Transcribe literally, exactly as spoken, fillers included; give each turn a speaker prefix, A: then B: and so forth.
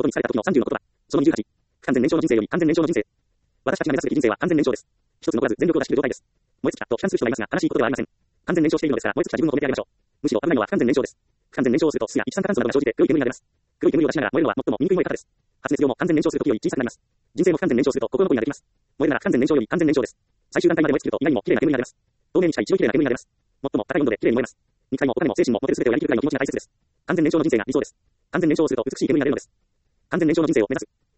A: ことに疲れた時のさんじゅうの言葉。そのにじゅうはち。不完全燃焼の人生より完全燃焼の人生。私たちが目指すべき人生は完全燃焼です。一つ残らず全力を出し切る状態です。燃え尽きたと批判する人がいますが、正しいことではありません。完全燃焼しているのですから、燃え尽きた自分を止めてあげましょう。むしろ危ないのは不完全燃焼です。不完全燃焼をすると、土や一酸化炭素などが生じて黒い煙が出ます。黒い煙を出しながら燃えるのは最も醜い燃え方です。発熱量も完全燃焼する時より小さくなります。人生も不完全燃焼すると心残りができます。燃えるなら不完全燃焼より完全燃焼です。最終段階まで燃え尽きると意外にも綺麗な煙が出ます。透明に近い一番綺麗な煙が出ます。最も高い温度で綺麗に燃えます。肉体もお金も精神も持てる全てをやりきるくらいの気持ちが大切です。完全燃焼の人生が理想です。完全燃焼をすると美しい煙が出るのです。完全燃焼の人生を目指す。